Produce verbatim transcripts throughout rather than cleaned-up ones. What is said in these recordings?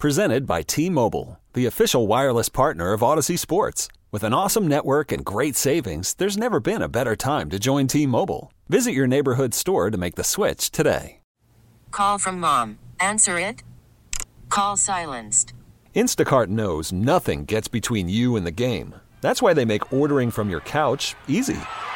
Presented by T-Mobile, the official wireless partner of Odyssey Sports. With an awesome network and great savings, there's never been a better time to join T-Mobile. Visit your neighborhood store to make the switch today. Call from mom. Answer it. Call silenced. Instacart knows nothing gets between you and the game. That's why they make ordering from your couch easy.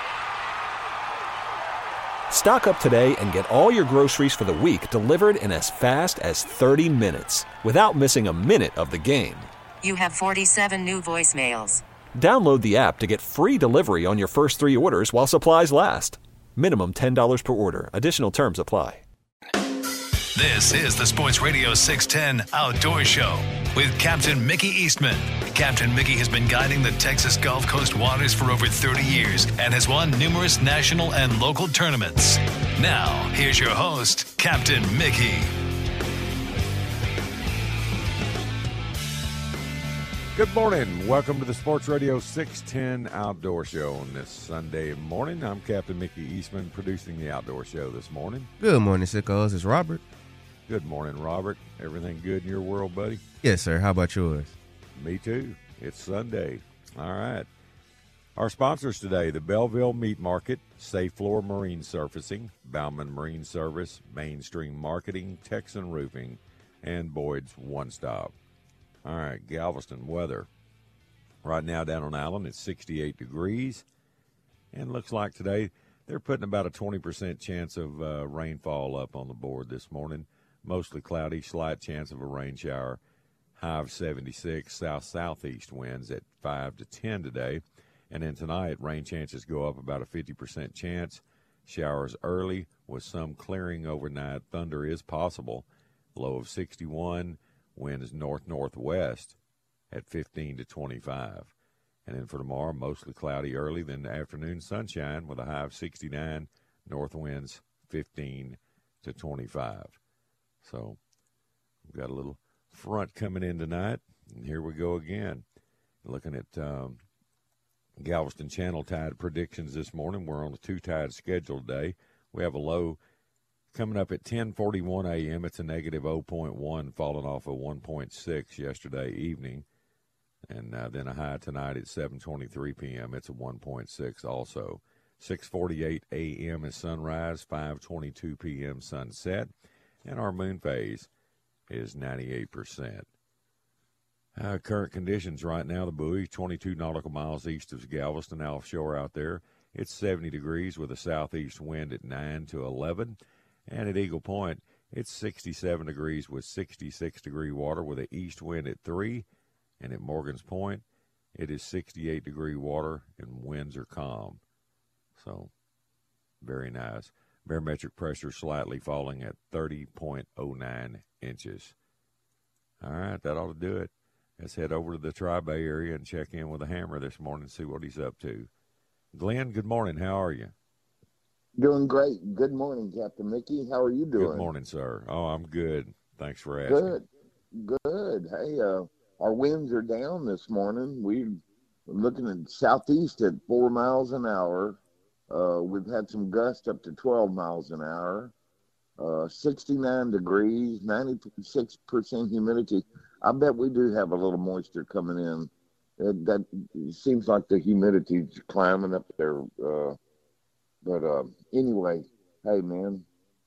Stock up today and get all your groceries for the week delivered in as fast as thirty minutes without missing a minute of the game. You have forty-seven new voicemails. Download the app to get free delivery on your first three orders while supplies last. Minimum ten dollars per order. Additional terms apply. This is the Sports Radio six ten Outdoor Show with Captain Mickey Eastman. Captain Mickey has been guiding the Texas Gulf Coast waters for over thirty years and has won numerous national and local tournaments. Now, here's your host, Captain Mickey. Good morning. Welcome to the Sports Radio six ten Outdoor Show on this Sunday morning. I'm Captain Mickey Eastman, producing the Outdoor Show this morning. Good morning, sickos. It's Robert. Good morning, Robert. Everything good in your world, buddy? Yes, sir. How about yours? Me too. It's Sunday. All right. Our sponsors today, the Belleville Meat Market, Safe Floor Marine Surfacing, Bauman Marine Service, Mainstream Marketing, Texan Roofing, and Boyd's One Stop. All right, Galveston weather. Right now down on Allen, it's sixty-eight degrees. And looks like today they're putting about a twenty percent chance of uh, rainfall up on the board this morning. Mostly cloudy, slight chance of a rain shower. High of seventy-six, south-southeast winds at five to ten today. And then tonight, rain chances go up about a fifty percent chance. Showers early with some clearing overnight. Thunder is possible. Low of sixty-one. Winds north-northwest at fifteen to twenty-five. And then for tomorrow, mostly cloudy early, then the afternoon sunshine with a high of sixty-nine. North winds fifteen to twenty-five. So we've got a little front coming in tonight, and here we go again. Looking at um, Galveston Channel tide predictions this morning. We're on a two-tide schedule today. We have a low coming up at ten forty-one a.m. It's a negative zero point one, falling off of one point six yesterday evening. And uh, then a high tonight at seven twenty-three p.m. It's a one point six also. six forty-eight a.m. is sunrise, five twenty-two p.m. sunset. And our moon phase is ninety-eight percent. Uh, current conditions right now, the buoy, twenty-two nautical miles east of Galveston, offshore out there. It's seventy degrees with a southeast wind at nine to eleven. And at Eagle Point, it's sixty-seven degrees with sixty-six degree water with an east wind at three. And at Morgan's Point, it is sixty-eight degree water and winds are calm. So, very nice. Barometric pressure slightly falling at thirty point oh nine inches. All right, that ought to do it. Let's head over to the Tri-Bay area and check in with the Hammer this morning and see what he's up to. Glenn, good morning. How are you? Doing great. Good morning, Captain Mickey. How are you doing? Good morning, sir. Oh, I'm good. Thanks for asking. Good. Good. Hey, uh, our winds are down this morning. We're looking at southeast at four miles an hour. Uh, we've had some gusts up to twelve miles an hour. Uh, sixty-nine degrees, ninety-six percent humidity. I bet we do have a little moisture coming in. It, that it seems like the humidity's climbing up there. Uh, but uh, anyway, hey, man,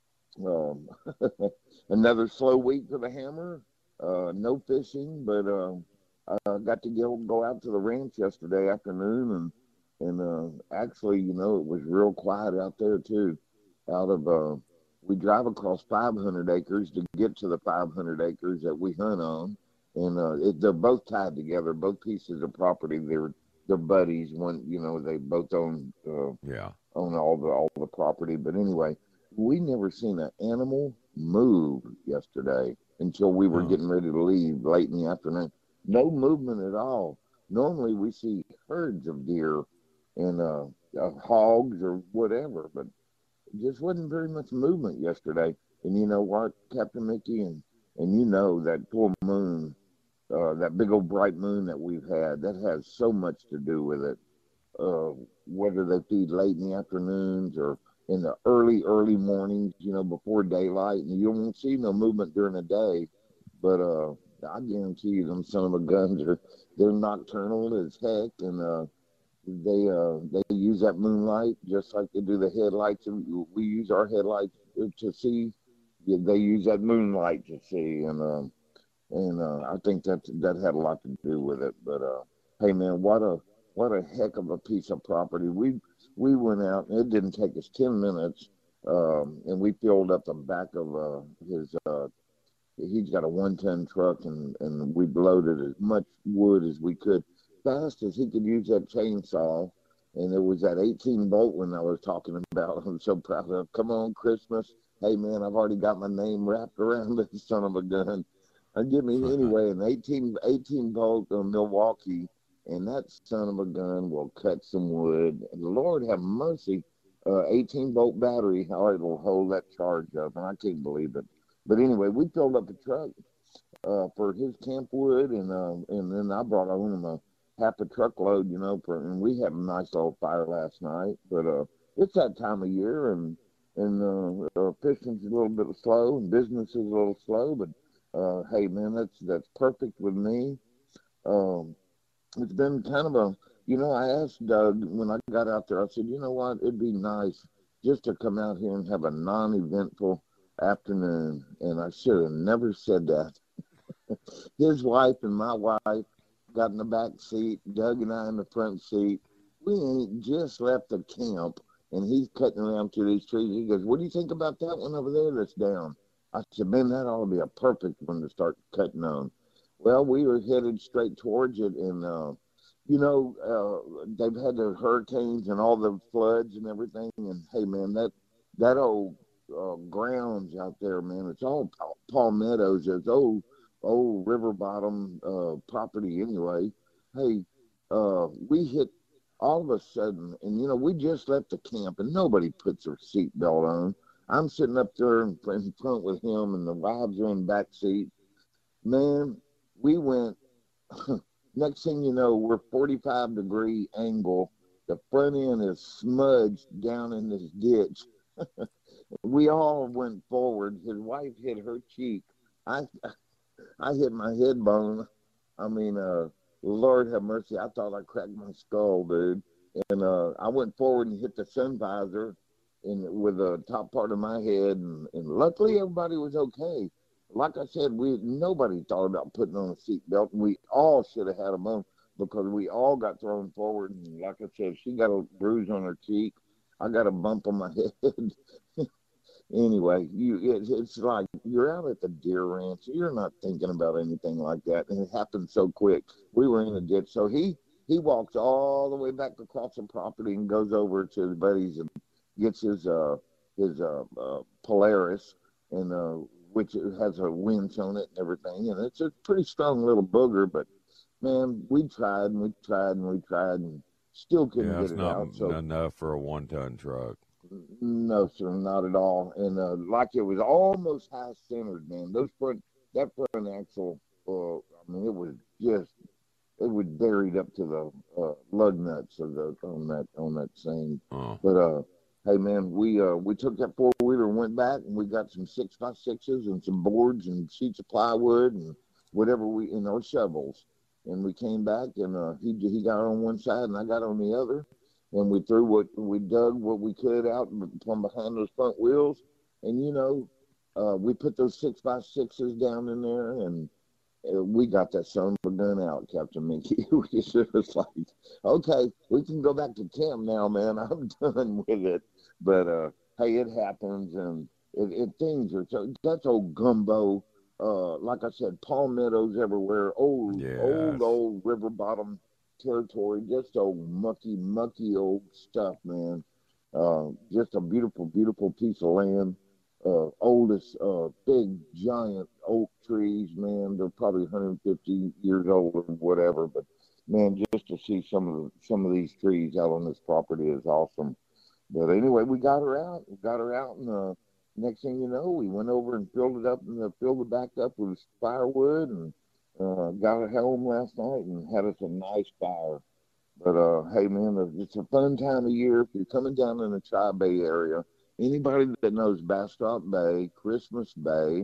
um, another slow week for the Hammer. Uh, no fishing, but uh, I got to go, go out to the ranch yesterday afternoon, and and uh, actually, you know, it was real quiet out there too. Out of uh, we drive across five hundred acres to get to the five hundred acres that we hunt on, and uh, it, they're both tied together. Both pieces of property, they're they're buddies. One, you know, they both own uh, yeah own all the all the property. But anyway, we never seen an animal move yesterday until we were oh. getting ready to leave late in the afternoon. No movement at all. Normally we see herds of deer and uh, uh, hogs or whatever, but just wasn't very much movement yesterday. And you know what, Captain Mickey, and, and you know that full moon, uh, that big old bright moon that we've had, that has so much to do with it. Uh, whether they feed late in the afternoons or in the early, early mornings, you know, before daylight, and you won't see no movement during the day. But uh, I guarantee you, them son of a guns are they're nocturnal as heck, and uh, they uh, they use that moonlight just like they do the headlights, and we use our headlights to see. They use that moonlight to see, and um, and uh, I think that that had a lot to do with it. But uh, hey, man, what a what a heck of a piece of property. We we went out, and it didn't take us ten minutes, um, and we filled up the back of uh, his. Uh, he's got a one-ton truck, and and we loaded as much wood as we could, fast as he could use that chainsaw. And it was that eighteen bolt one I was talking about. I'm so proud of. Come on, Christmas. Hey, man, I've already got my name wrapped around this son of a gun. And give me, anyway, an eighteen, eighteen bolt on Milwaukee, and that son of a gun will cut some wood. And the Lord have mercy, uh, eighteen bolt battery, how it'll hold that charge up. And I can't believe it. But anyway, we filled up the truck uh, for his camp wood, and uh, and then I brought home a half a truckload, you know, for, and we had a nice little fire last night. But uh, it's that time of year, and and uh, uh, fishing's a little bit slow, and business is a little slow. But uh, hey, man, that's that's perfect with me. Um, it's been kind of a, you know, I asked Doug when I got out there. I said, you know what, it'd be nice just to come out here and have a non-eventful afternoon, and I should have never said that. His wife and my wife got in the back seat, Doug and I in the front seat. We ain't just left the camp, and he's cutting around through these trees. He goes, what do you think about that one over there that's down? I said, man, that ought to be a perfect one to start cutting on. Well, we were headed straight towards it, and, uh, you know, uh, they've had the hurricanes and all the floods and everything, and, hey, man, that, that old uh, grounds out there, man, it's all palmettos. It's old, old river bottom uh, property anyway. Hey, uh, we hit all of a sudden, and, you know, we just left the camp, and nobody puts their seatbelt on. I'm sitting up there in front with him, and the wives are in the back seat. Man, we went, next thing you know, we're forty-five degree angle. The front end is smudged down in this ditch. We all went forward. His wife hit her cheek. I I hit my head bone. I mean, uh, Lord have mercy. I thought I cracked my skull, dude. And uh, I went forward and hit the sun visor in, with the top part of my head. And, and luckily, everybody was okay. Like I said, we nobody thought about putting on a seatbelt. We all should have had them on because we all got thrown forward. And like I said, she got a bruise on her cheek. I got a bump on my head. Anyway, you it, it's like you're out at the deer ranch. You're not thinking about anything like that. And it happened so quick. We were in a ditch. So he, he walks all the way back across the property and goes over to his buddies and gets his uh, his uh, uh, Polaris, and uh, which has a winch on it and everything. And it's a pretty strong little booger. But, man, we tried and we tried and we tried and still couldn't yeah, get it not out. So enough for a one-ton truck. No, sir, not at all. And uh, like it was almost high centered, man. Those front, that front axle, uh, I mean, it was just, it was buried up to the uh, lug nuts of the on that on that thing. Oh. But uh, hey, man, we uh we took that four wheeler and went back, and we got some six by sixes and some boards and sheets of plywood and whatever we in our shovels, and we came back, and uh, he he got on one side and I got on the other. And we threw what we dug what we could out from behind those front wheels, and you know, uh, we put those six by sixes down in there, and uh, we got that son of a gun out, Captain Mickey. We just was like, okay, we can go back to camp now, man. I'm done with it. But uh, hey, it happens, and it, it things are so. That's old gumbo. Uh, like I said, palmettos everywhere. Old, yes. old, old river bottom territory, just old mucky, mucky old stuff, man. Uh, just a beautiful, beautiful piece of land. Uh, oldest, uh, big, giant oak trees, man. They're probably one hundred fifty years old or whatever. But man, just to see some of the, some of these trees out on this property is awesome. But anyway, we got her out. We got her out, and uh, next thing you know, we went over and filled it up and uh, filled it back up with firewood, and Uh, got her home last night and had us a nice fire. But, uh, hey, man, it's a fun time of year. If you're coming down in the Tri-Bay area, anybody that knows Bastrop Bay, Christmas Bay,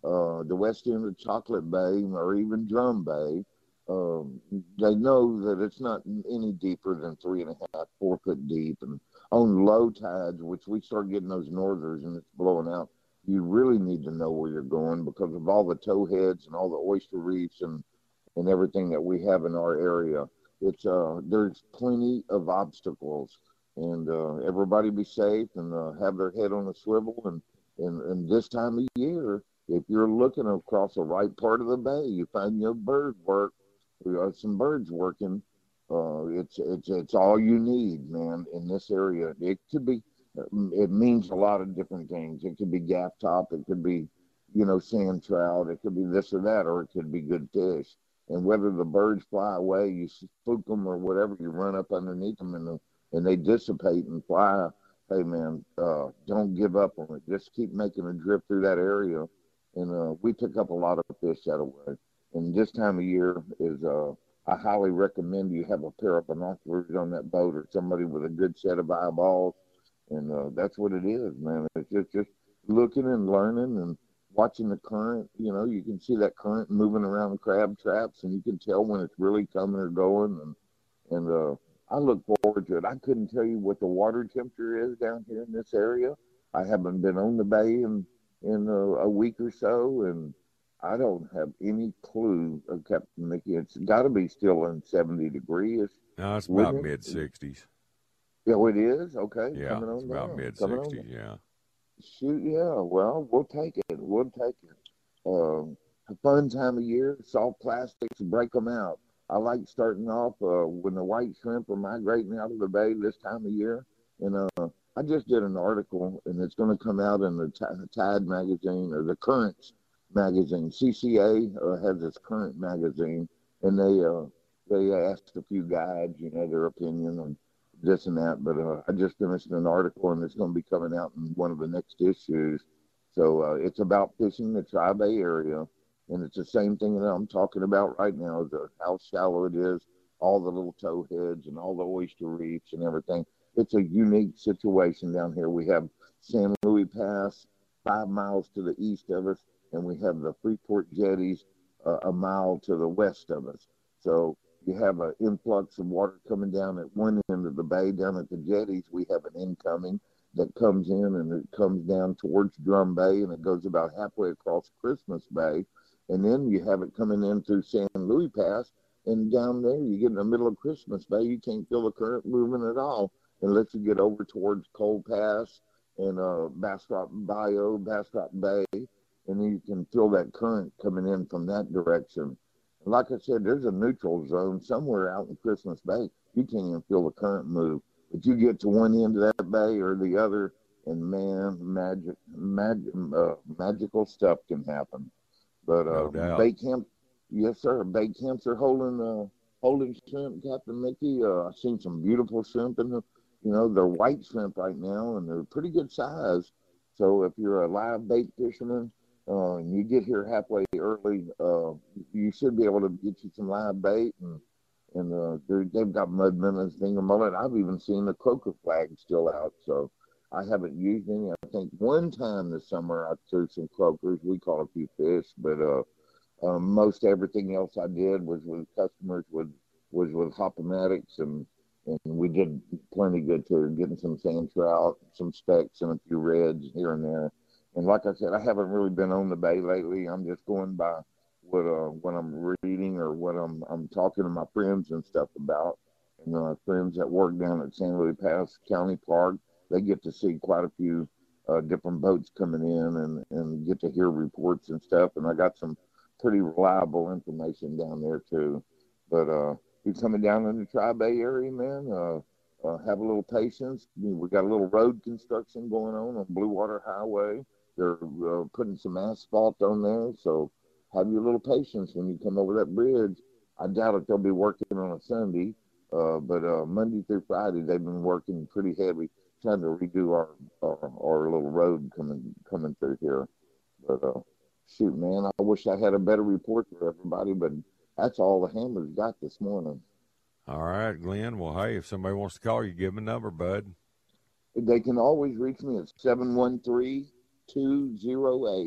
uh, the west end of Chocolate Bay or even Drum Bay, um, they know that it's not any deeper than three and a half, four foot deep. And on low tides, which we start getting those northers and it's blowing out, you really need to know where you're going because of all the towheads and all the oyster reefs and, and everything that we have in our area. It's uh, there's plenty of obstacles, and uh, everybody be safe and uh, have their head on a swivel. And, and, and this time of year, if you're looking across the right part of the bay, you find your bird work. We have some birds working. Uh, it's it's it's all you need, man. In this area, it could be. It means a lot of different things. It could be gaff top. It could be, you know, sand trout. It could be this or that, or it could be good fish. And whether the birds fly away, you spook them or whatever, you run up underneath them and the, and they dissipate and fly. Hey, man, uh, don't give up on it. Just keep making a drift through that area. And uh, we pick up a lot of fish that way. And this time of year is, uh, I highly recommend you have a pair of binoculars on that boat or somebody with a good set of eyeballs. And uh, that's what it is, man. It's just, just looking and learning and watching the current. You know, you can see that current moving around the crab traps, and you can tell when it's really coming or going. And, and uh, I look forward to it. I couldn't tell you what the water temperature is down here in this area. I haven't been on the bay in, in a, a week or so, and I don't have any clue, uh, Captain Mickey. It's got to be still in seventy degrees. No, it's about mid sixties. Yeah, it is? Okay. Yeah, Coming on it's about down. mid Coming sixties, on. yeah. Shoot, yeah. Well, we'll take it. We'll take it. Um, a fun time of year. Soft plastics, break them out. I like starting off uh, when the white shrimp are migrating out of the bay this time of year. And uh, I just did an article, and it's going to come out in the t- Tide magazine or the Currents magazine. C C A uh, has this Current magazine, and they uh, they asked a few guides, you know, their opinion on this and that. But uh, I just finished an article, and it's going to be coming out in one of the next issues. So uh, it's about fishing the Tri-Bay area, and it's the same thing that I'm talking about right now, the how shallow it is, all the little towheads and all the oyster reefs and everything. It's a unique situation down here. We have San Luis Pass five miles to the east of us, and we have the Freeport jetties uh, a mile to the west of us. So you have an influx of water coming down at one end of the bay. Down at the jetties, we have an incoming that comes in, and it comes down towards Drum Bay, and it goes about halfway across Christmas Bay. And then you have it coming in through San Luis Pass, and down there, you get in the middle of Christmas Bay, you can't feel the current moving at all unless you get over towards Cold Pass and uh, Bastrop Bayou, Bastrop Bay, and then you can feel that current coming in from that direction. And like I said, there's a neutral zone somewhere out in Christmas Bay. You can't even feel the current move. But you get to one end of that bay or the other, and man, magic, magic, uh, magical stuff can happen. But uh, No bay camp, yes sir, bay camps are holding uh, holding shrimp, Captain Mickey. Uh, I've seen some beautiful shrimp in the, you know, they're white shrimp right now, and they're pretty good size. So if you're a live bait fisherman, uh, and you get here halfway early, uh, you should be able to get you some live bait, and and uh, they've got mud minnows, thingamullet. I've even seen the croaker flag still out, so I haven't used any. I think one time this summer I threw some croakers. We caught a few fish, but uh, uh, most everything else I did was with customers, with was with Hop-O-Matics, and and we did plenty good to getting some sand trout, some specks, and a few reds here and there. And like I said, I haven't really been on the bay lately. I'm just going by what uh what I'm reading or what I'm I'm talking to my friends and stuff about. And uh, friends that work down at San Luis Pass County Park, they get to see quite a few uh, different boats coming in and, and get to hear reports and stuff. And I got some pretty reliable information down there too. But uh, you're coming down in the Tri-Bay area, man. Uh, uh, have a little patience. We got a little road construction going on on Blue Water Highway. They're uh, putting some asphalt on there, so have your little patience when you come over that bridge. I doubt if they'll be working on a Sunday, uh, but uh, Monday through Friday they've been working pretty heavy trying to redo our our, our little road coming coming through here. But uh, shoot, man, I wish I had a better report for everybody, but that's all the Hammers got this morning. All right, Glenn. Well, hey, if somebody wants to call you, give them a number, bud. They can always reach me at seven one three, two oh eight,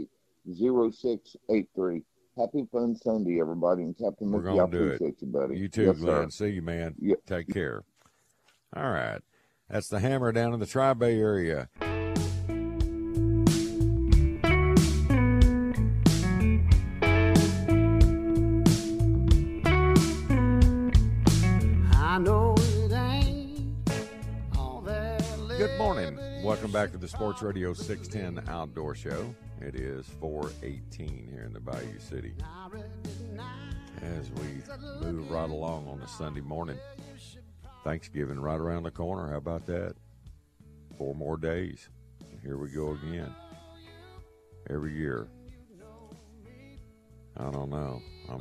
zero six eight three. Happy Fun Sunday, everybody. And Captain We're Mickey, I going to do appreciate it. you, buddy. You too, yes, Glenn. Sir. See you, man. Yep. Take care. All right. That's the Hammer down in the Tri-Bay area. I know it ain't all that. Good morning. Welcome back to the Sports Radio six ten Outdoor Show. It is four eighteen here in the Bayou City. As we move right along on a Sunday morning, Thanksgiving right around the corner. How about that? Four more days. Here we go again. Every year. I don't know. I'm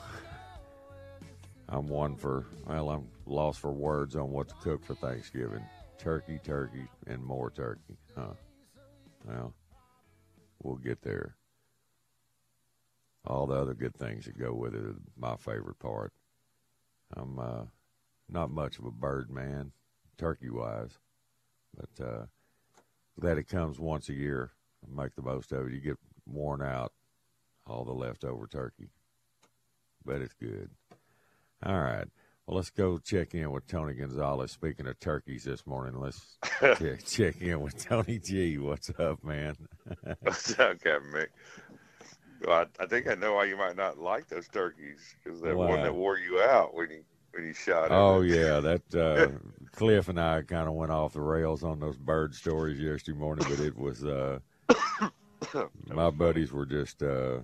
I'm one for, well, I'm lost for words on what to cook for Thanksgiving. Turkey, turkey, and more turkey. Huh. Well, we'll get there. All the other good things that go with it are my favorite part. I'm uh, not much of a bird man, turkey-wise, but uh, glad it comes once a year. Make the most of it. You get worn out, all the leftover turkey, but it's good. All right. Well, let's go check in with Tony Gonzalez. Speaking of turkeys this morning, let's check, check in with Tony G. What's up, man? What's up, Captain Mick? Well, I, I think I know why you might not like those turkeys, because that Why? one that wore you out when you when you shot it. Oh, yeah. That uh, Cliff and I kind of went off the rails on those bird stories yesterday morning, but it was uh, my buddies were just uh,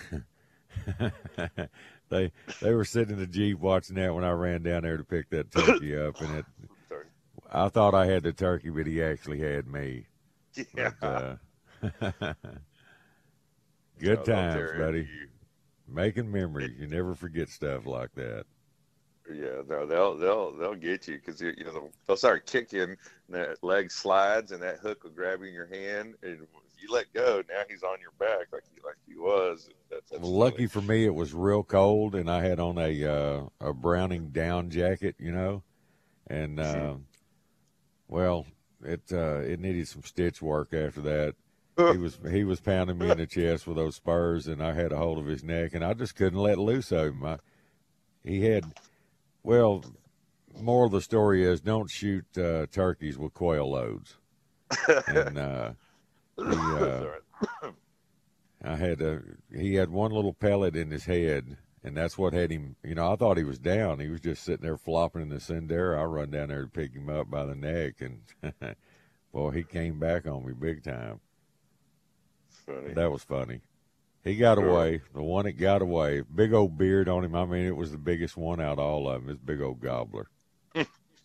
they they were sitting in the Jeep watching that when I ran down there to pick that turkey up, and it I thought I had the turkey, but he actually had me. Yeah. But, uh, good Oh, they'll times, tear into buddy. you. Making memories. You never forget stuff like that. Yeah, no, they'll they'll they'll get you, because you know they'll, they'll start kicking, and that leg slides, and that hook will grab you in your hand, and if you let go, now he's on your back like he like he was. That's, that's Well, lucky for me, it was real cold, and I had on a uh, a Browning down jacket, you know, and uh, well, it uh, it needed some stitch work after that. He was he was pounding me in the chest with those spurs, and I had a hold of his neck, and I just couldn't let loose of him. I, he had, well, moral of the story is don't shoot uh, turkeys with coil loads. And uh, he, uh, I had a, he had one little pellet in his head, and that's what had him. You know, I thought he was down. He was just sitting there flopping in the cinder. I run down there to pick him up by the neck, and boy, he came back on me big time. Funny. That was funny. He got Sure. away. The one that got away, big old beard on him. I mean, it was the biggest one out of all of them. This big old gobbler. Well,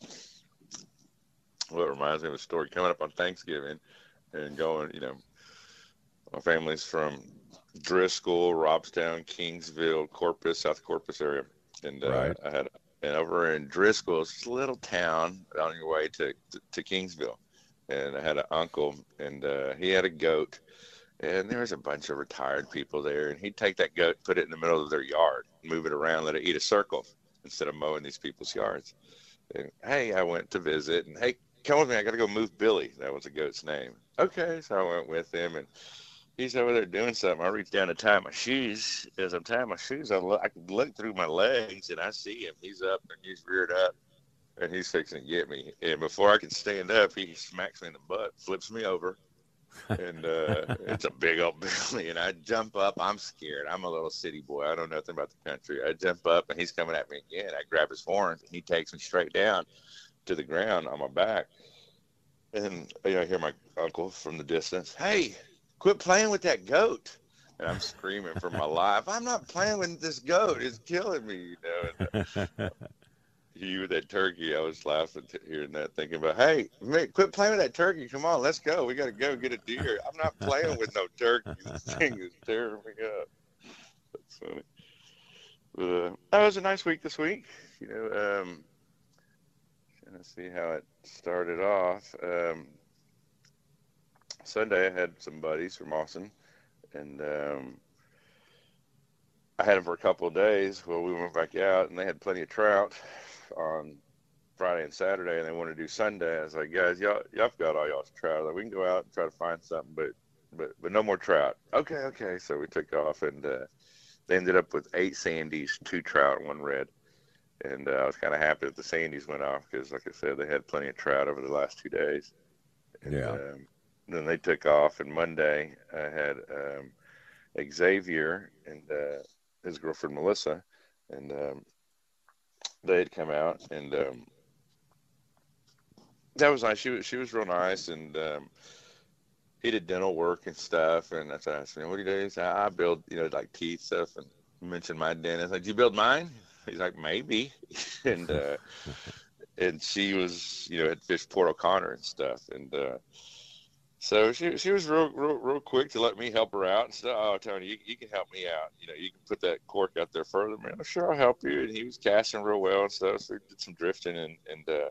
it reminds me of a story coming up on Thanksgiving, and going, you know, my family's from Driscoll, Robstown, Kingsville, Corpus, South Corpus area, and uh, Right. I had, and over in Driscoll, it's this little town on your way to, to to Kingsville, and I had an uncle, and uh, he had a goat. And there was a bunch of retired people there, and he'd take that goat, put it in the middle of their yard, move it around, let it eat a circle instead of mowing these people's yards. And, hey, I went to visit, and, hey, come with me. I got to go move Billy. That was the goat's name. Okay, so I went with him, and he's over there doing something. I reached down to tie my shoes. As I'm tying my shoes, I, look, I can look through my legs, and I see him. He's up, and he's reared up, and he's fixing to get me. And before I can stand up, he smacks me in the butt, flips me over. And uh, it's a big old Billy, and I jump up. I'm scared. I'm a little city boy. I don't know nothing about the country. I jump up, and he's coming at me again. I grab his horns, and he takes me straight down to the ground on my back. And you know, I hear my uncle from the distance, "Hey, quit playing with that goat!" And I'm screaming for my life. I'm not playing with this goat. It's killing me, you know. And, uh, he with that turkey, I was laughing to hearing that, thinking about, hey, Mick, quit playing with that turkey. Come on, let's go. We got to go get a deer. I'm not playing with no turkey. This thing is tearing me up. That's funny. But, uh, that was a nice week this week. You know, um, trying to see how it started off. Um, Sunday, I had some buddies from Austin, and um, I had them for a couple of days. Well, we went back out, and they had plenty of trout on Friday and Saturday, and they wanted to do Sunday. I was like, guys, y'all, y'all got all y'all's trout. Like, we can go out and try to find something, but but but no more trout. Okay, okay. So we took off, and uh, they ended up with eight sandies, two trout, and one red. And uh, I was kind of happy that the sandies went off because, like I said, they had plenty of trout over the last two days. And, Yeah. Um, then they took off, and Monday I had um, Xavier and uh, his girlfriend Melissa, and um, they had come out, and um, that was nice. She was she was real nice, and um, he did dental work and stuff. And I asked him, "What do you do?" He said, "I build, you know, like teeth stuff." And mentioned my dentist. Like, "Did you build mine?" He's like, "Maybe." and uh, and she was, you know, had fished Port O'Connor and stuff, and uh, so she she was real, real real quick to let me help her out and stuff. "Oh, Tony, you, you can help me out. You know, you can put that cork out there further." "Man, sure, I'll help you." And he was casting real well and stuff. So we did some drifting and and uh,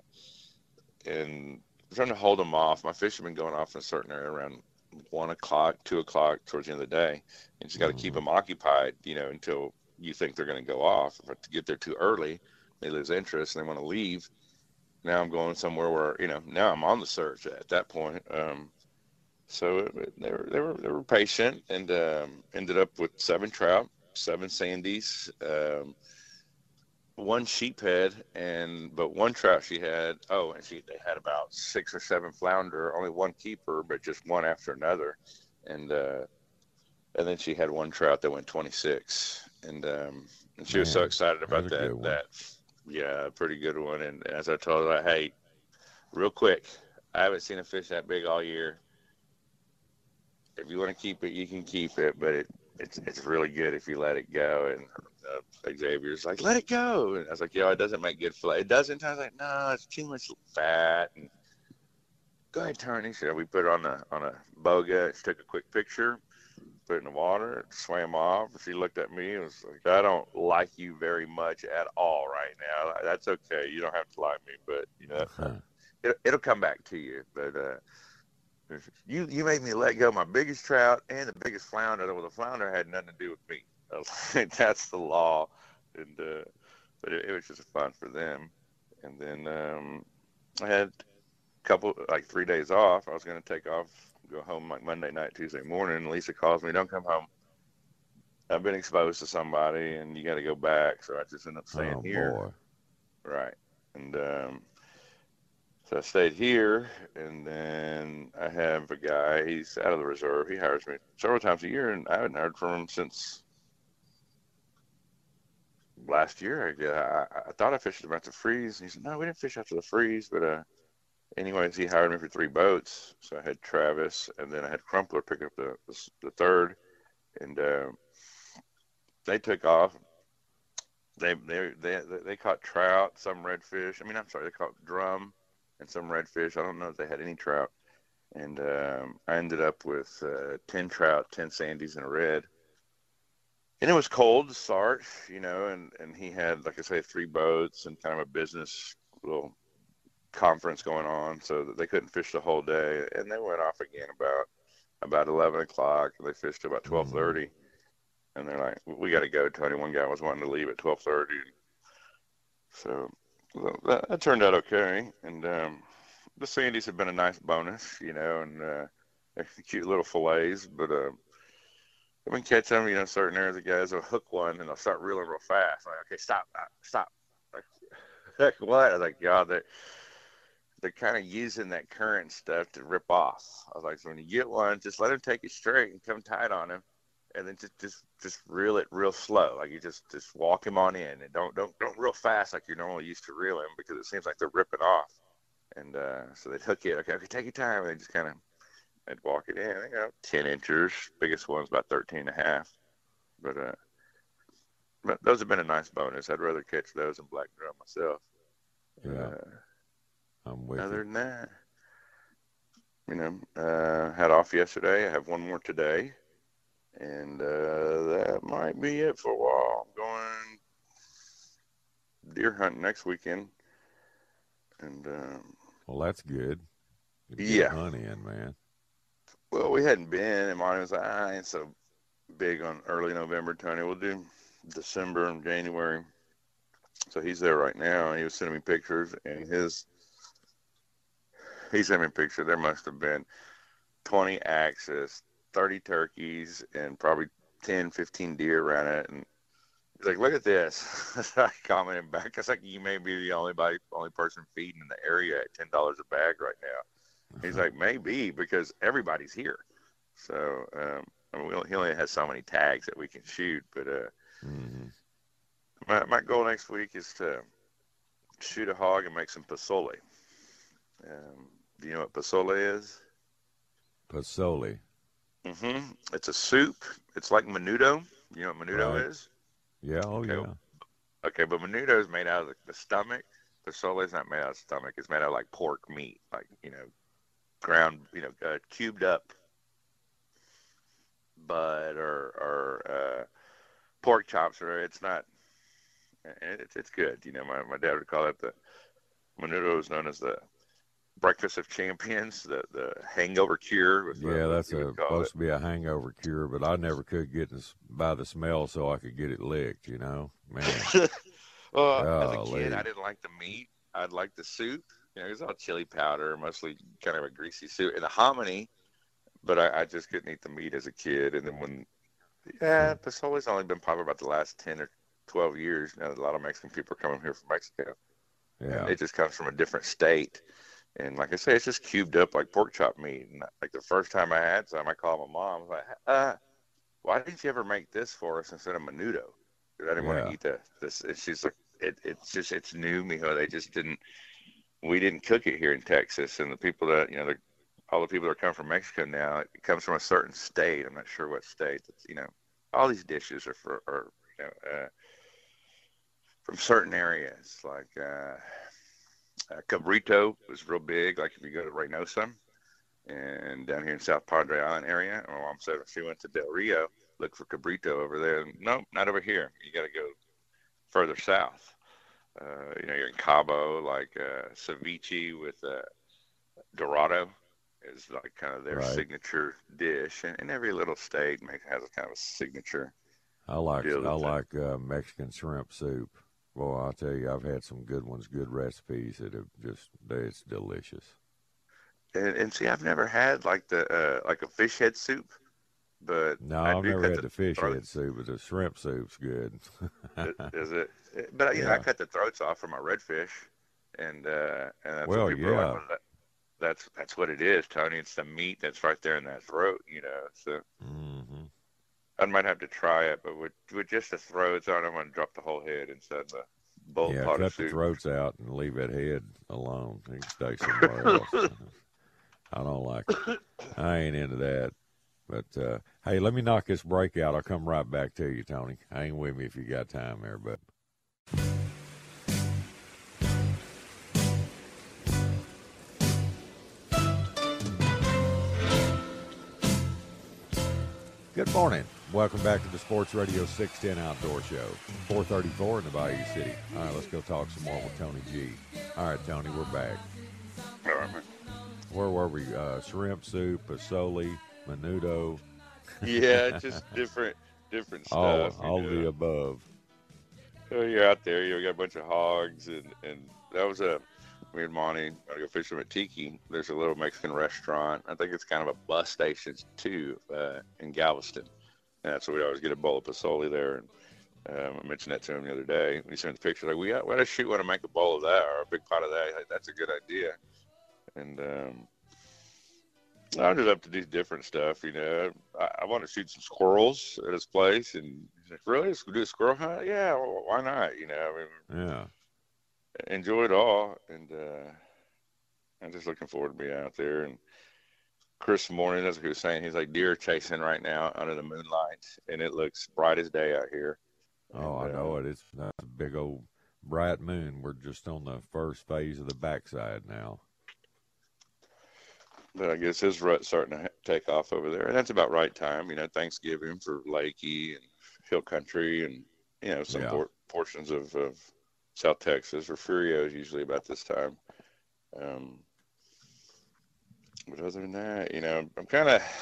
and trying to hold them off. My fish have been going off in a certain area around one o'clock, two o'clock towards the end of the day, and you just got to mm-hmm. keep them occupied, you know, until you think they're going to go off. But to get there too early, they lose interest and they want to leave. Now I'm going somewhere where, you know, now I'm on the search at that point. Um, so it, they were they were they were patient, and um, ended up with seven trout, seven sandies, um, one sheephead, and but one trout she had. Oh, and she they had about six or seven flounder, only one keeper, but just one after another, and uh, and then she had one trout that went twenty-six, and um, and she Man, was so excited about that. That yeah, pretty good one. And as I told her, hey, real quick, I haven't seen a fish that big all year. If you want to keep it, you can keep it, but it it's it's really good if you let it go. And uh, Xavier's like, "Let it go." And I was like, "Yo, it doesn't make good flavor." It doesn't. I was like, "No, it's too much fat." And go ahead, Tony. So we put it on a on a boga. She took a quick picture, put it in the water, swam off. She looked at me and was like, "I don't like you very much at all right now. That's okay. You don't have to like me, but you know, uh-huh. it, it'll come back to you." But uh, you you made me let go of my biggest trout and the biggest flounder. Well, the flounder had nothing to do with me. I was like, that's the law. And uh, but it, it was just fun for them. And then um, I had a couple, like three days off. I was going to take off, go home like Monday night, Tuesday morning. And Lisa calls me, "Don't come home. I've been exposed to somebody, and you got to go back." So I just ended up staying oh, here. Boy. Right. And um, so I stayed here, and then I have a guy. He's out of the reserve. He hires me several times a year, and I haven't heard from him since last year. I, I, I thought I fished about the freeze. And he said, "No, we didn't fish after the freeze." But uh, anyways, he hired me for three boats. So I had Travis, and then I had Crumpler pick up the the, the third, and uh, they took off. They, they they they caught trout, some redfish. I mean, I'm sorry, they caught drum and some redfish. I don't know if they had any trout. And um, I ended up with uh, ten trout, ten sandies, and a red. And it was cold to start, you know, and, and he had, like I say, three boats and kind of a business little conference going on, so that they couldn't fish the whole day. And they went off again about about eleven o'clock, and they fished about twelve thirty. Mm-hmm. And they're like, "We got to go, Tony." One guy was wanting to leave at twelve thirty. So well, that, that turned out okay. And um, the sandies have been a nice bonus, you know, and uh, they're cute little fillets. But uh, I've been catching them, you know, certain areas. The guys will hook one, and they'll start reeling real fast. I'm like, "Okay, stop, stop." Like, heck, what? I was like, "God, they're, they're kind of using that current stuff to rip off." I was like, "So when you get one, just let him take it straight and come tight on him. And then just, just just reel it real slow, like you just, just walk him on in, and don't don't don't real fast like you're normally used to reeling, because it seems like they're ripping off." And uh, so they'd hook it. Okay, okay, take your time. And they just kind of they'd walk it in. You know, ten inches. Biggest one's about thirteen and a half. But uh, but those have been a nice bonus. I'd rather catch those than black drum myself. Yeah, uh, I'm with other you. than that, you know, uh, had off yesterday. I have one more today. And uh, that might be it for a while. I'm going deer hunting next weekend. And um, well, that's good. Get yeah, hunt in, man. Well, we hadn't been, and Monty was like, "I ain't so big on early November, Tony. We'll do December and January." So he's there right now, and he was sending me pictures. And his he sent me a picture. There must have been twenty axis, thirty turkeys and probably ten, fifteen deer around it. And he's like, look at this. I commented back. I was like, you may be the only body, only person feeding in the area at ten dollars a bag right now. He's like, maybe, because everybody's here. So um, I mean, we only, he only has so many tags that we can shoot. But uh, mm-hmm. my, my goal next week is to shoot a hog and make some pozole. Um, do you know what pozole is? Pozole. Mm-hmm. It's a soup. It's like menudo. You know what menudo Right. is? Yeah, oh okay. yeah. Okay, but menudo is made out of the, the stomach. Pozole is not made out of the stomach. It's made out of like pork meat, like, you know, ground, you know, uh, cubed up butt or or uh, pork chops. Or it's not. It's it's good. You know, my my dad would call it the menudo is known as the breakfast of champions, the the hangover cure. With Yeah, what that's you a, would call supposed it. to be a hangover cure, but I never could get this, by the smell so I could get it licked, you know? Man. Well, as a Golly. kid, I didn't like the meat. I'd like the soup. You know, it was all chili powder, mostly kind of a greasy soup, and the hominy. But I, I just couldn't eat the meat as a kid. And then when, yeah, pozole's only been popular about the last ten or twelve years. You know, a lot of Mexican people are coming here from Mexico. Yeah. And it just comes from a different state. And like I say, it's just cubed up like pork chop meat. And like the first time I had some, I called my mom. I was like, uh, why didn't you ever make this for us instead of menudo? Because I didn't Yeah. want to eat the, this. And she's like, it, it's just, it's new, mijo. They just didn't, we didn't cook it here in Texas. And the people that, you know, the, all the people that come from Mexico now, it comes from a certain state. I'm not sure what state. That's, you know, all these dishes are for, are, you know, uh, from certain areas. Like uh, uh, cabrito was real big. Like if you go to Reynosa and down here in South Padre Island area, my mom said she went to Del Rio, look for cabrito over there. Nope, not over here. You got to go further south. Uh, you know, you're in Cabo, like uh, ceviche with uh, Dorado is like kind of their Right. signature dish, and, and every little state makes, has a kind of a signature. I like deal I with it. like uh, Mexican shrimp soup. Boy, I'll tell you, I've had some good ones, good recipes that have just, it's delicious. And, and see, I've never had like the uh, like a fish head soup, but No, I I've do never cut had the the fish throat- head soup, but the shrimp soup's good. Is it? But you know, I Yeah. cut the throats off for my redfish, and uh, and that's Well, what people are yeah. like, well, that, that's that's what it is, Tony. It's the meat that's right there in that throat, you know. So Mm-hmm. I might have to try it, but with with just the throats on, I'm gonna drop the whole head instead of the bowl Yeah, pot cut of the soup. throats out and leave that head alone. You can stay somewhere else. I don't like it. I ain't into that. But, uh, hey, let me knock this break out. I'll come right back to you, Tony. Hang with me if you got time there, but. Good morning. Welcome back to the Sports Radio six ten Outdoor Show. four thirty-four in the Bayou City. All right, let's go talk some more with Tony G. All right, Tony, we're back. All right, man. Where were we? Uh, shrimp soup, pozole, menudo. Yeah, just different different All, stuff. you all know. the above. So you're out there, you got a bunch of hogs, and, and that was a, me and Monty, I go fishing at Tiki. There's a little Mexican restaurant. I think it's kind of a bus station too, uh, in Galveston. And that's where we always get a bowl of pozole there. And um, I mentioned that to him the other day. He sent the picture, like, we got, we got to shoot one to make a bowl of that or a big pot of that. Like, that's a good idea. And um, I'm just up to do different stuff, you know. I, I want to shoot some squirrels at his place, and he's like, really? Let's do a squirrel hunt? Yeah, well, why not? You know, I mean, Yeah. enjoy it all, and uh, I'm just looking forward to being out there. And Chris morning, that's what he was saying. He's like deer chasing right now under the moonlight, and it looks bright as day out here. Oh, And, I know uh, it. It's a big old bright moon. We're just on the first phase of the backside now. But I guess his rut's starting to ha- take off over there, and that's about right time. You know, Thanksgiving for Lakey and Hill Country, and you know some Yeah. por- portions of, of South Texas. Refugio is usually about this time. Um, but other than that, you know, I'm kind of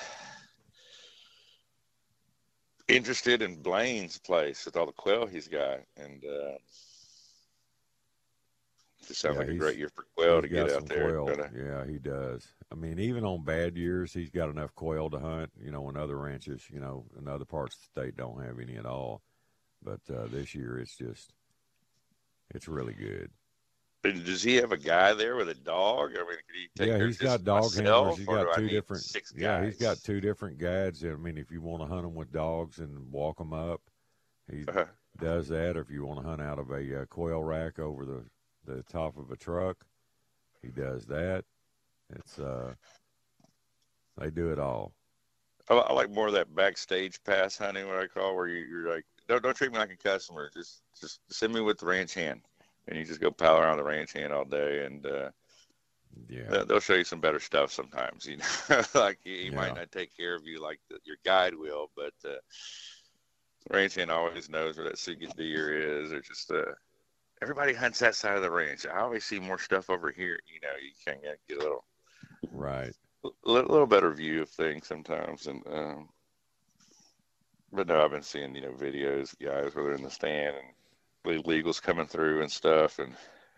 interested in Blaine's place with all the quail he's got, and uh, It sounds Yeah, like a he's- great year for quail to He's got get some out there. quail. Gotta- Yeah, he does. I mean, even on bad years, he's got enough quail to hunt. You know, when other ranches, you know, in other parts of the state don't have any at all. But uh, this year, it's just, it's really good. And does he have a guy there with a dog? I mean, could he take Yeah, care he's of just got dog myself, handlers. He's or do got I two need different. six Yeah, he's got guys? two different guides. I mean, if you want to hunt them with dogs and walk them up, he Uh-huh. does that. Or if you want to hunt out of a uh, quail rack over the the top of a truck, he does that. It's uh, they do it all. I, I like more of that backstage pass hunting, what I call, where you, you're like, don't don't treat me like a customer. Just just send me with the ranch hand, and you just go pal around the ranch hand all day, and uh, Yeah, they'll- they'll show you some better stuff sometimes. You know, like he, he Yeah. might not take care of you like the, your guide will, but uh, the ranch hand always knows where that secret deer is, or just uh, everybody hunts that side of the ranch. I always see more stuff over here. You know, you can get, get a little. right. A little better view of things sometimes, and um, but no, I've been seeing you know videos, guys where they're in the stand and illegals coming through and stuff, and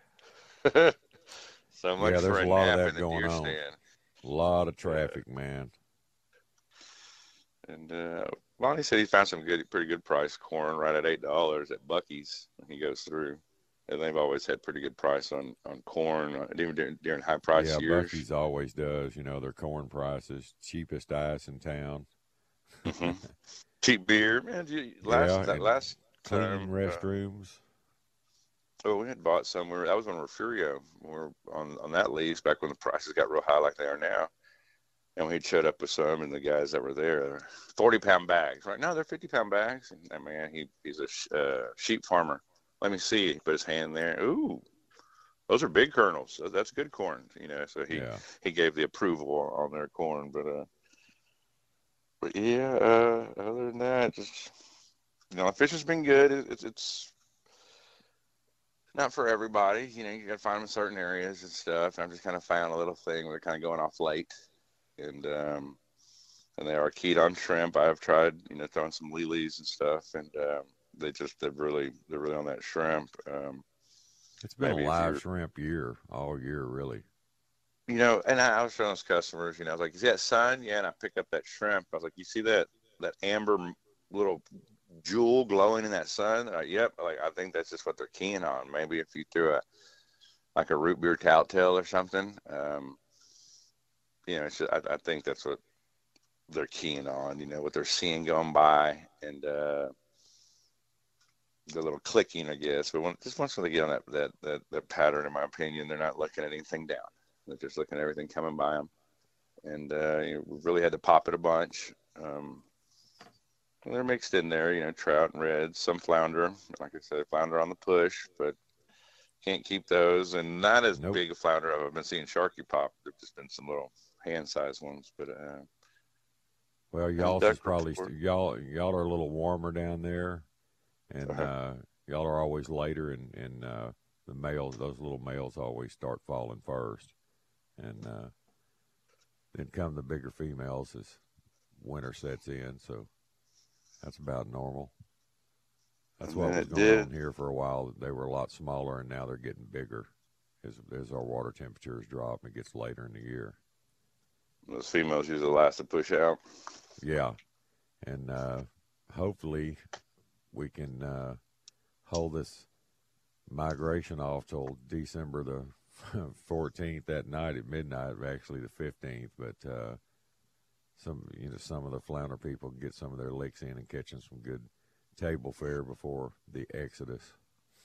so much Yeah, there's for a a lot of nap that in the going deer on. stand. A lot of traffic, man. And uh, Lonnie said he found some good, pretty good price corn right at eight dollars at Buc-ee's when he goes through. And they've always had pretty good price on, on corn, uh, even during, during high price Yeah, years. Buc-ee's always does. You know, their corn prices, cheapest ice in town. hmm Cheap beer, man. You, last Yeah, that and last Clean time, uh, restrooms. oh, we had bought somewhere. That was on Refugio. We were on on that lease back when the prices got real high, like they are now. And we showed up with some, and the guys that were there, forty pound bags, right? No, they're fifty pound bags. And, and man, he he's a sh- uh, sheep farmer. Let me see. He put his hand there. Ooh, those are big kernels. So that's good corn, you know. So he, Yeah. he gave the approval on their corn, but uh, but yeah. Uh, other than that, just you know, fishing's been good. It, it's it's not for everybody. You know, you got to find them in certain areas and stuff. I've just kind of found a little thing where they're kind of going off late, and um, and they are keyed on shrimp. I've tried, you know, throwing some lilies and stuff, and um, they just they're really they're really on that shrimp. Um, It's been maybe a if live you're- shrimp year, all year, really. You know, and I, I was showing those customers, you know, I was like, you see that sun? Yeah, and I picked up that shrimp. I was like, you see that that amber m- little jewel glowing in that sun? They're like, yep. Like, I think that's just what they're keying on. Maybe if you threw a like a root beer tout tail or something, um, you know, it's just, I, I think that's what they're keying on. You know, what they're seeing going by, and uh, the little clicking, I guess. But when, just once they get on that, that that that pattern, in my opinion, they're not looking at anything down. They're just looking at everything coming by them. And uh, you know, we really had to pop it a bunch. Um, they're mixed in there, you know, trout and reds, some flounder. Like I said, flounder on the push, but can't keep those. And not as Nope. big a flounder I've been seeing Sharky pop. There've just been some little hand-sized ones. But uh, Well, y'all duck is probably report. y'all y'all are a little warmer down there, and Uh-huh. uh, y'all are always later, and and uh, the males, those little males, always start falling first, and uh, then come the bigger females as winter sets in. So that's about normal. That's And what then was it going on did. here for a while. They were a lot smaller, and now they're getting bigger as as our water temperatures drop and it gets later in the year. those females usually the last to push out. Yeah, and uh, hopefully we can uh, hold this migration off till December the fourteenth that night at midnight, actually the fifteenth. But uh, some, you know, some of the flounder people can get some of their licks in and catching some good table fare before the exodus.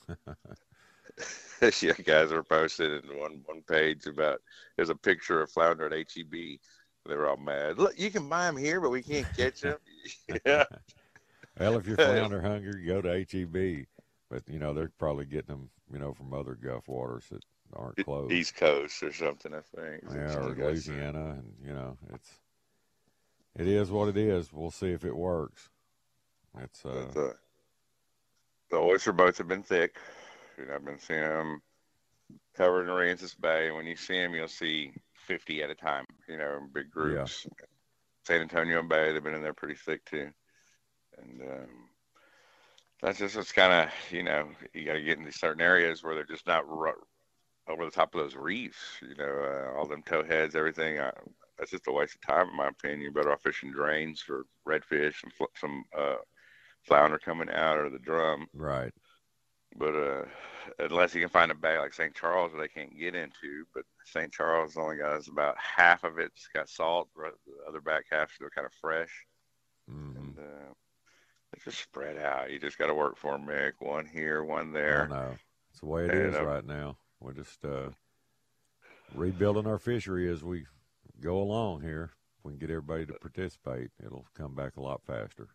Yeah, guys were posted in one one page about there's a picture of flounder at H E B. They were all mad. Look, you can buy them here, but we can't catch them. Yeah, Well, if you're flounder hungry, go to H E B. But you know they're probably getting them, you know, from other Gulf waters that aren't closed. East Coast or something, I think. Yeah, Some or of the guys said. Louisiana, and you know, it's it is what it is. We'll see if it works. It's uh, But the, the oyster boats have been thick. You know, I've been seeing them covered in Aransas Bay. When you see them, you'll see fifty at a time, you know, in big groups. San Antonio Bay, they've been in there pretty thick too. And um, that's just what's kind of, you know, you got to get into certain areas where they're just not ru- over the top of those reefs. You know, uh, all them towheads, everything. I, that's just a waste of time, in my opinion. You're better off fishing drains for redfish and fl- some uh, flounder coming out or the drum. Right. But uh, unless you can find a bay like Saint Charles where they can't get into, but Saint Charles only got about half of it's got salt, the other back half still kind of fresh. Mm-hmm. And uh, it's just spread out. You just got to work for them, Mick. One here, one there. I know. It's the way it and, is uh, right now. We're just uh, rebuilding our fishery as we go along here. If we can get everybody to participate, it'll come back a lot faster.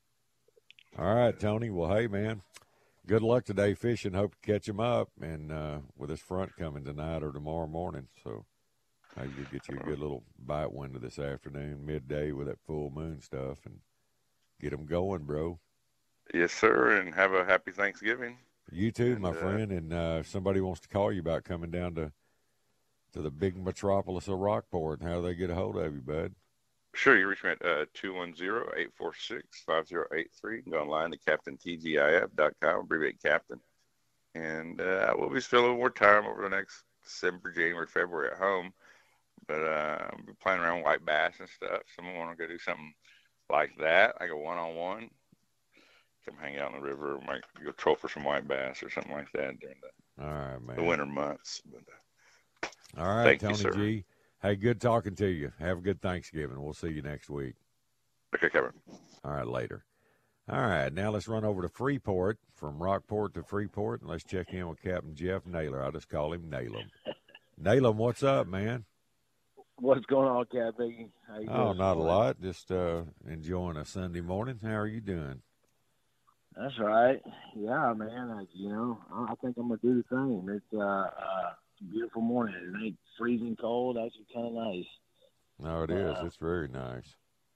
All right, Tony. Well, hey, man, good luck today fishing. Hope to catch them up, and uh, with this front coming tonight or tomorrow morning. So maybe you'll get you a good little bite window this afternoon, midday with that full moon stuff, and get them going, bro. Yes, sir, and have a happy Thanksgiving. You too, and, my uh, friend. And uh, if somebody wants to call you about coming down to to the big metropolis of Rockport, how do they get a hold of you, bud? Sure, you reach me at uh, two one zero, eight four six, five zero eight three. You can go online to captain t g i f dot com, abbreviate Captain. And uh, we'll be spending a little more time over the next December, January, February at home. But uh, I'll be playing around with white bass and stuff. Someone want to go do something like that, like a one-on-one. Come hang out in the river, or might go troll for some white bass or something like that during the, All right, man. the winter months. But, uh, All right, thank Tony you, sir. G. Hey, good talking to you. Have a good Thanksgiving. We'll see you next week. Okay, Kevin. All right, later. All right, now let's run over to Freeport, from Rockport to Freeport, and let's check in with Captain Jeff Naylor. I just call him Nalum. Nalum, what's up, man? What's going on, Cap? How you Oh, doing? not a lot. Just uh, enjoying a Sunday morning. How are you doing? That's right. Yeah, man. I, you know, I I think I'm gonna do the same. It's uh, uh it's a beautiful morning. It ain't freezing cold. Actually, kind of nice. No, it is. Uh, It's very nice.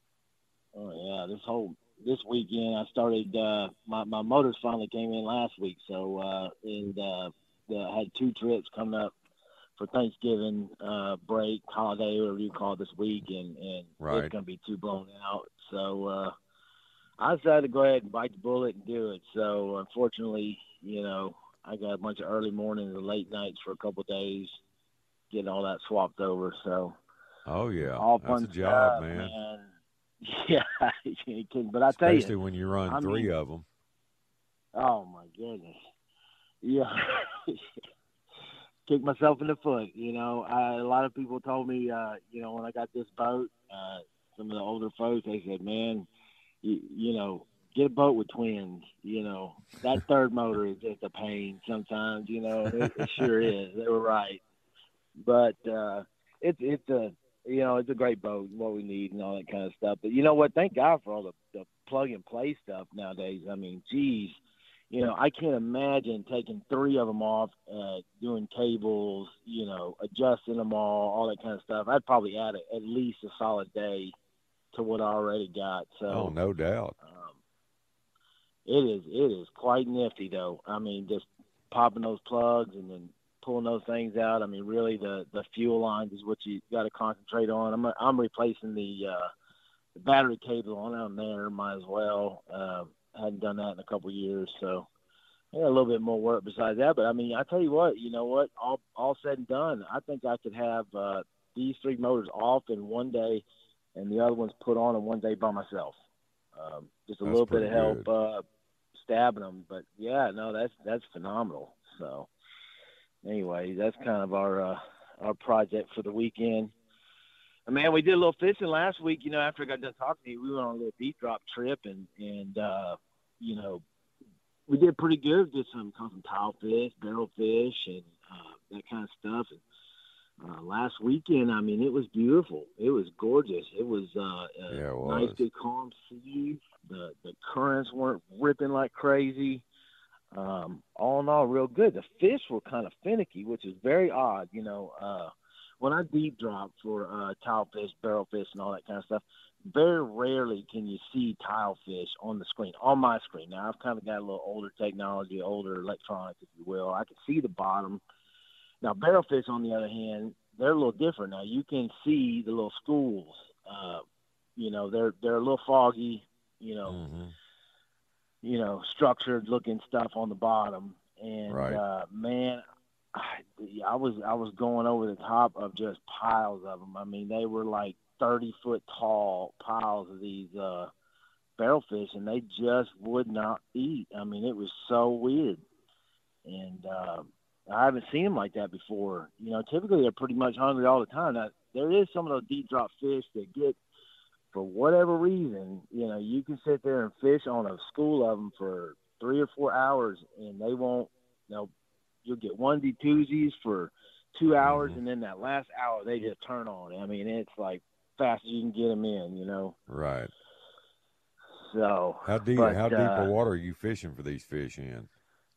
Oh yeah, this whole this weekend I started. Uh, my my motors finally came in last week, so uh, and uh, the, I had two trips coming up for Thanksgiving uh, break, holiday, whatever you call it, this week, and and Right. it's gonna be too blown out. So. Uh, I decided to go ahead and bite the bullet and do it. So, unfortunately, you know, I got a bunch of early mornings and late nights for a couple of days, getting all that swapped over. So, Oh, yeah. all That's fun a job, stuff, man. man. Yeah, you ain't kidding. But I tell Especially you, when you run I three mean- of them. oh my goodness, yeah, kick myself in the foot. You know, I, a lot of people told me, uh, you know, when I got this boat, uh, some of the older folks, they said, man. You, you know, get a boat with twins. You know, that third motor is just a pain sometimes. You know, it, it sure is. They were right, but uh, it's it's a you know it's a great boat, what we need and all that kind of stuff. But you know what? Thank God for all the, the plug and play stuff nowadays. I mean, geez, you know, I can't imagine taking three of them off, uh, doing cables, you know, adjusting them all, all that kind of stuff. I'd probably add a, at least a solid day to what I already got. So, Oh, no doubt. um, it is it is quite nifty though. I mean, just popping those plugs and then pulling those things out. I mean, really the, the fuel lines is what you got to concentrate on. I'm I'm replacing the, uh, the battery cable on down there. Might as well. Uh, hadn't done that in a couple of years, so I got a little bit more work besides that. But I mean, I tell you what, you know what? All all said and done, I think I could have uh, these three motors off in one day, and the other one's put on in one day by myself. Um, just a That's little bit pretty of help good. uh, stabbing them, but yeah, no, that's that's phenomenal. So anyway, that's kind of our uh, our project for the weekend. And man, we did a little fishing last week. You know, after I got done talking to you, we went on a little deep drop trip, and and uh, you know, we did pretty good. Did some caught some tile fish, barrel fish, and uh, that kind of stuff. And Uh, last weekend, I mean, it was beautiful. It was gorgeous. It was uh, a Yeah, it nice, was. good, calm sea. The the currents weren't ripping like crazy. Um, all in all, real good. The fish were kind of finicky, which is very odd. You know, uh, when I deep drop for uh, tile fish, barrel fish, and all that kind of stuff, very rarely can you see tile fish on the screen, on my screen. Now, I've kind of got a little older technology, older electronics, if you will. I can see the bottom. Now, barrelfish, on the other hand, they're a little different. Now, you can see the little schools. Uh, you know, they're they're a little foggy, you know, Mm-hmm. you know, structured-looking stuff on the bottom. And, Right. uh, man, I, I was I was going over the top of just piles of them. I mean, they were like thirty foot tall piles of these uh, barrelfish, and they just would not eat. I mean, it was so weird, and uh, I haven't seen them like that before. You know, typically they're pretty much hungry all the time. Now, there is some of those deep drop fish that get, for whatever reason, you know, you can sit there and fish on a school of them for three or four hours, and they won't, you know, you'll get onesie twosies for two hours, Mm-hmm. and then that last hour they just turn on. I mean, it's like fast as you can get them in, you know. Right. So How deep? but, how deep uh, of water are you fishing for these fish in?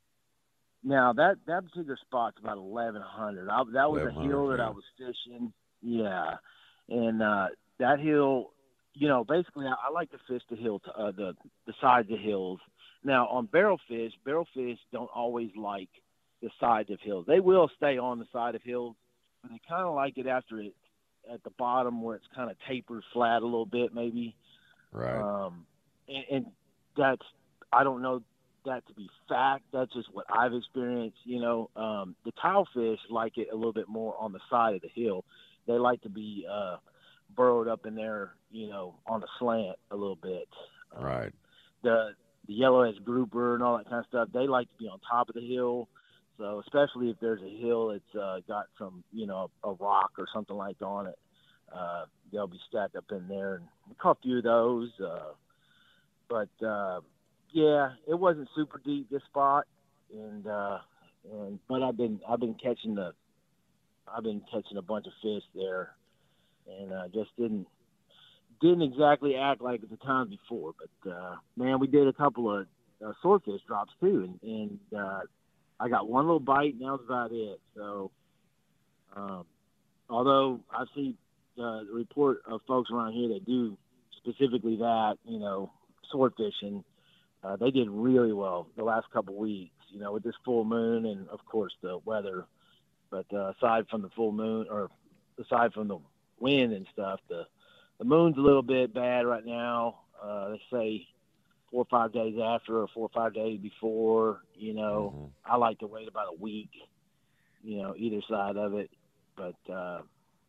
Now that that particular spot's about eleven hundred. I, that was a hill that yeah. I was fishing. Yeah, and uh, that hill, you know, basically I, I like to fish the hill, to, uh, the the sides of hills. Now on barrelfish, barrelfish don't always like the sides of hills. They will stay on the side of hills, but they kind of like it after it at the bottom where it's kind of tapered flat a little bit, maybe. Right. Um, and, and that's, I don't know that to be fact. That's just what I've experienced. You know, um, the tilefish like it a little bit more on the side of the hill. They like to be uh, burrowed up in there, you know, on the slant a little bit. Um, right. The the yellow-edged grouper and all that kind of stuff, they like to be on top of the hill. So especially if there's a hill that's uh, got some, you know, a rock or something like that on it, uh, they'll be stacked up in there. And we caught a few of those. Uh, but, uh, yeah, it wasn't super deep, this spot. And, uh, and but I've been I've been catching the I've been catching a bunch of fish there, and uh, just didn't didn't exactly act like the time before. But uh, man, we did a couple of uh, swordfish drops too, and, and uh, I got one little bite, and that was about it. So, um, although I see uh, the report of folks around here that do specifically that, you know, sword fishing, uh, they did really well the last couple of weeks, you know, with this full moon and, of course, the weather. But uh, aside from the full moon, or aside from the wind and stuff, the, the moon's a little bit bad right now. Uh, they say four or five days after or four or five days before, you know. Mm-hmm. I like to wait about a week, you know, either side of it. But, uh,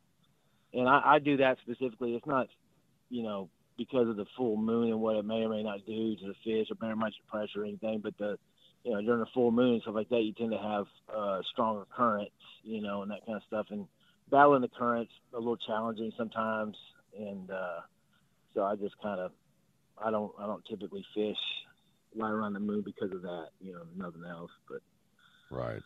and I, I do that specifically. It's not, you know, because of the full moon and what it may or may not do to the fish or barometric pressure or anything, but the, you know, during the full moon and stuff like that, you tend to have uh, stronger currents, you know, and that kind of stuff. And battling the currents a little challenging sometimes. And uh, so I just kind of, I don't, I don't typically fish right around the moon because of that, you know, nothing else. But right.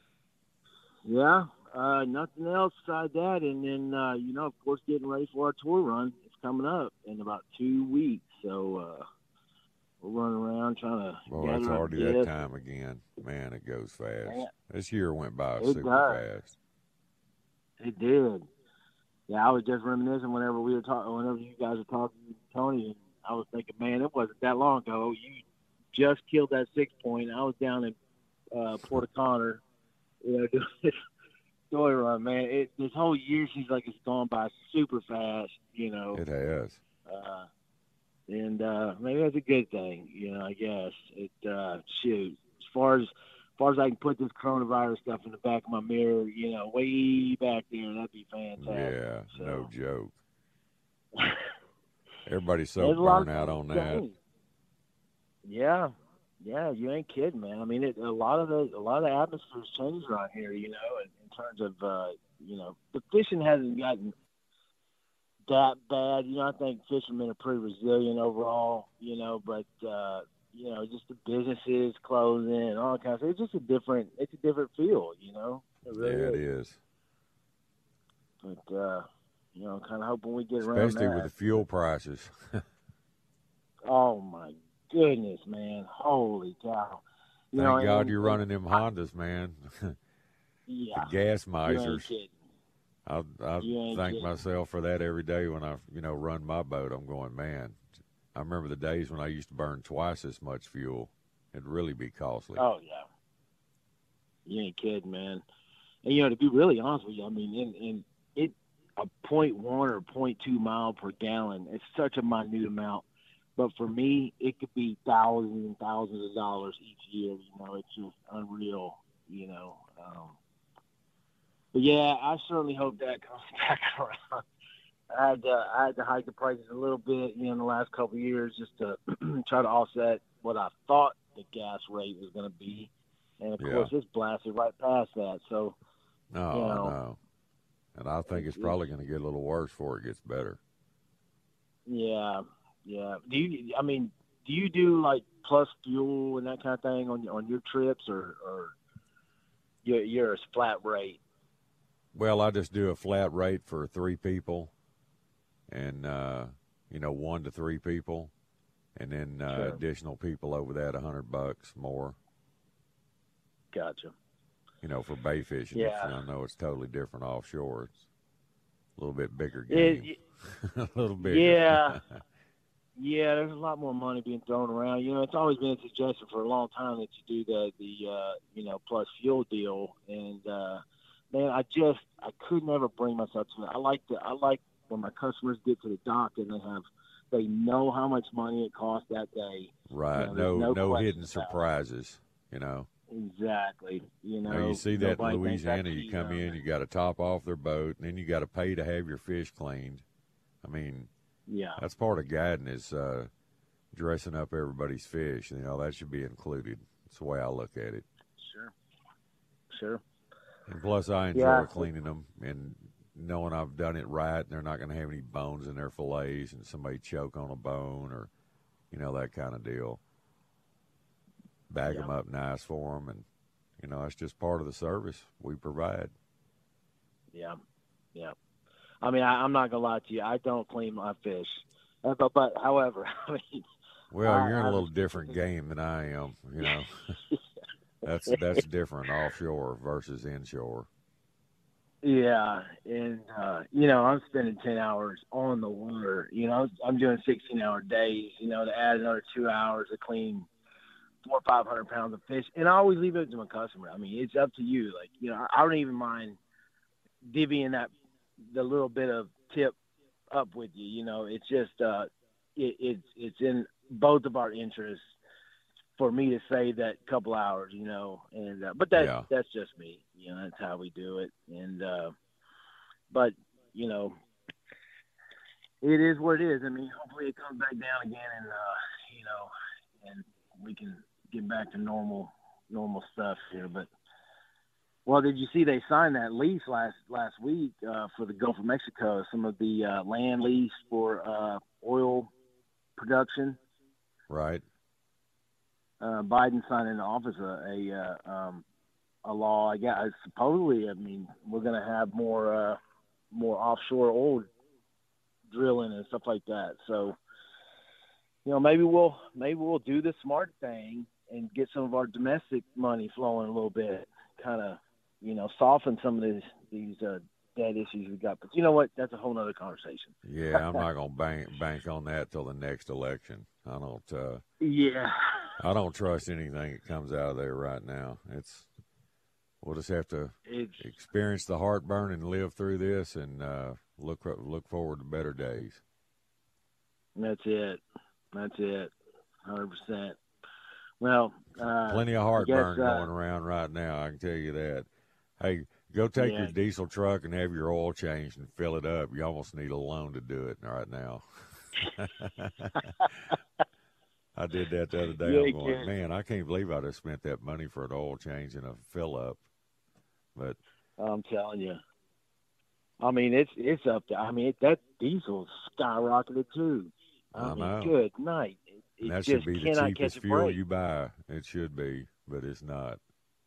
Yeah, uh, nothing else besides that. And then, uh, you know, of course, getting ready for our tour run. It's coming up in about two weeks. So uh, we're running around trying to Well, gather it's up already gifts. that time again. Man, it goes fast. Yeah. This year went by It super does. fast. It did. Yeah, I was just reminiscing whenever we were talking, whenever you guys were talking to Tony, and I was thinking, man, it wasn't that long ago. You just killed that six point. I was down in uh, Port O'Connor, you know, doing this story run, man. It, this whole year seems like it's gone by super fast, you know. It has. Uh, and uh, maybe that's a good thing, you know, I guess. It, uh, shoot, as far as, as far as I can put this coronavirus stuff in the back of my mirror, you know, way back there, that'd be fantastic. Yeah, so. no joke. Everybody's so There's a lot burnt of out on that. things. Yeah, yeah, you ain't kidding, man. I mean, it, a lot of the a lot of the atmosphere's changed around here, you know, in, in terms of uh, you know, the fishing hasn't gotten that bad. You know, I think fishermen are pretty resilient overall, you know, but uh, you know, just the businesses closing and all that kind of stuff. It's just a different it's a different feel, you know. It really Yeah, it is. is. But uh, you know, kind of hoping we get around Especially that. with the fuel prices. Oh my goodness, man! Holy cow! You Thank know, God and- you're running them Hondas, man. Yeah, The gas you ain't misers. kidding. I, I You ain't thank kidding. myself for that every day when I, you know, run my boat. I'm going, man, I remember the days when I used to burn twice as much fuel. It'd really be costly. Oh yeah, you ain't kidding, man. And you know, to be really honest with you, I mean, in, in it a point one or point two mile per gallon. It's such a minute amount, but for me, it could be thousands and thousands of dollars each year. You know, it's just unreal. You know, um, but yeah, I certainly hope that comes back around. I had to, I had to hike the prices a little bit, you know, in the last couple of years just to try to offset what I thought the gas rate was going to be, and of Yeah. course, it's blasted right past that. So, No, you I know, know. And I think it's probably going to get a little worse before it gets better. yeah, yeah. Do you? I mean, do you do like plus fuel and that kind of thing on on your trips, or or you're, you're a flat rate? Well, I just do a flat rate for three people, and uh, you know, one to three people, and then uh, Sure. additional people over that, a hundred bucks more. Gotcha. You know, for bay fishing. Yeah. I know it's totally different offshore. It's a little bit bigger It- game. a little bigger. Yeah. Yeah, there's a lot more money being thrown around. You know, it's always been a suggestion for a long time that you do the the uh, you know plus fuel deal, and uh, man, I just I could never bring myself to it. I like to I like when my customers get to the dock and they have they know how much money it costs that day. Right. You know, no, there's no, no hidden questions about it. surprises. You know. Exactly. You know, Now, you see that in nobody thinks Louisiana, that's you cheap, come uh, in, you got to top off their boat, and then you got to pay to have your fish cleaned. I mean, Yeah. that's part of guiding is uh, dressing up everybody's fish. You know, that should be included. That's the way I look at it. Sure. Sure. And plus, I enjoy Yeah. cleaning them and knowing I've done it right, and they're not going to have any bones in their fillets and somebody choke on a bone or, you know, that kind of deal. Bag them up nice for them, and, you know, that's just part of the service we provide. Yeah. Yeah. I mean, I, I'm not gonna lie to you. I don't clean my fish, uh, but, but however, I mean, Well, I- you're in a I- little different game than I am, you know. that's that's different offshore versus inshore. Yeah, and uh, you know, I'm spending ten hours on the water. You know, I'm doing sixteen hour days. You know, to add another two hours to clean four or five hundred pounds of fish, and I always leave it to my customer. I mean, it's up to you. Like, you know, I don't even mind divvying that the little bit of tip up with you. You know, it's just uh, it, it's it's in both of our interests for me to save that couple hours, you know, and uh, but that's Yeah. that's just me, you know, that's how we do it, and uh, but you know, it is what it is. I mean, hopefully it comes back down again, and uh, you know, and we can get back to normal normal stuff here. But well, did you see they signed that lease last last week uh, for the Gulf of Mexico? Some of the uh, land lease for uh, oil production. Right. Uh, Biden signed into office a a, uh, um, a law. I guess supposedly, I mean, we're going to have more uh, more offshore oil drilling and stuff like that. So, you know, maybe we'll maybe we'll do the smart thing and get some of our domestic money flowing a little bit, kind of, you know, soften some of these these uh, debt issues we got. But you know what? That's a whole other conversation. Yeah, I'm not going to bank bank on that till the next election. I don't. Uh, Yeah. I don't trust anything that comes out of there right now. It's we'll just have to It's, experience the heartburn and live through this, and uh, look look forward to better days. that's it. That's it. one hundred percent. Well, uh, Plenty of I guess, heartburn uh, going around right now. I can tell you that. Hey, go take Yeah. your diesel truck and have your oil changed and fill it up. You almost need a loan to do it right now. I did that the other day. Yeah, I'm you going, can. man, I can't believe I just spent that money for an oil change and a fill up. But I'm telling you. I mean, it's it's up there. I mean, it, that diesel's skyrocketed too. I, I mean, know. good night. It, and it that just should be the cannot cheapest catch a fuel break. you buy. It should be, but it's not.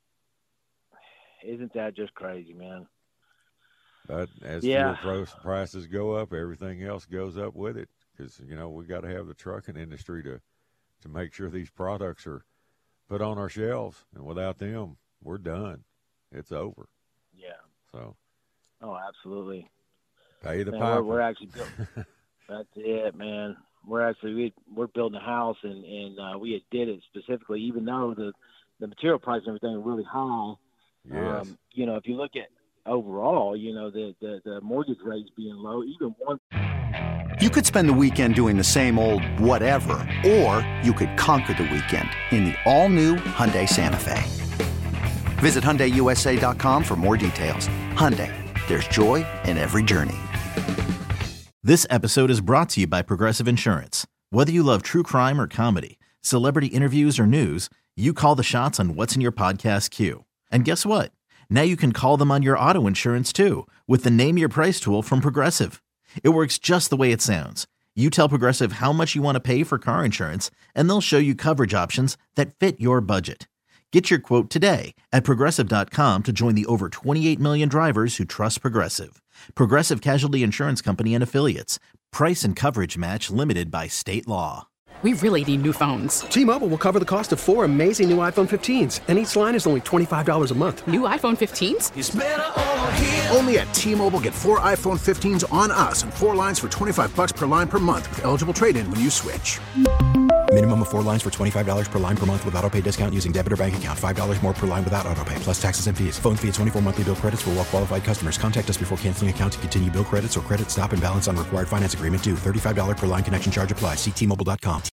Isn't that just crazy, man? But as Yeah. fuel pro- prices go up, everything else goes up with it. Because, you know, we got to have the trucking industry to, to make sure these products are put on our shelves. And without them, we're done. It's over. Yeah. So Oh, absolutely. pay the Man, piper. we're, we're actually built. That's it, man. We're actually we, we're building a house, and and uh, we had did it specifically, even though the the material price and everything are really high. Yes. Um, you know, if you look at overall, you know, the the, the mortgage rates being low, even one. You could spend the weekend doing the same old whatever, or you could conquer the weekend in the all-new Hyundai Santa Fe. Visit Hyundai U S A dot com for more details. Hyundai, there's joy in every journey. This episode is brought to you by Progressive Insurance. Whether you love true crime or comedy, celebrity interviews or news, you call the shots on what's in your podcast queue. And guess what? Now you can call them on your auto insurance too with the Name Your Price tool from Progressive. It works just the way it sounds. You tell Progressive how much you want to pay for car insurance, and they'll show you coverage options that fit your budget. Get your quote today at Progressive dot com to join the over twenty-eight million drivers who trust Progressive. Progressive Casualty Insurance Company and Affiliates. Price and coverage match limited by state law. We really need new phones. T-Mobile will cover the cost of four amazing new iPhone fifteens, and each line is only twenty-five dollars a month. New iPhone fifteens? It's better over here. Only at T-Mobile, get four iPhone fifteens on us and four lines for twenty-five dollars per line per month with eligible trade-in when you switch. Minimum of four lines for twenty-five dollars per line per month with autopay discount using debit or bank account. five dollars more per line without autopay, plus taxes and fees. Phone fee at twenty-four monthly bill credits for well-qualified customers. Contact us before canceling account to continue bill credits or credit stop and balance on required finance agreement due. thirty-five dollars per line connection charge applies. See T Mobile dot com.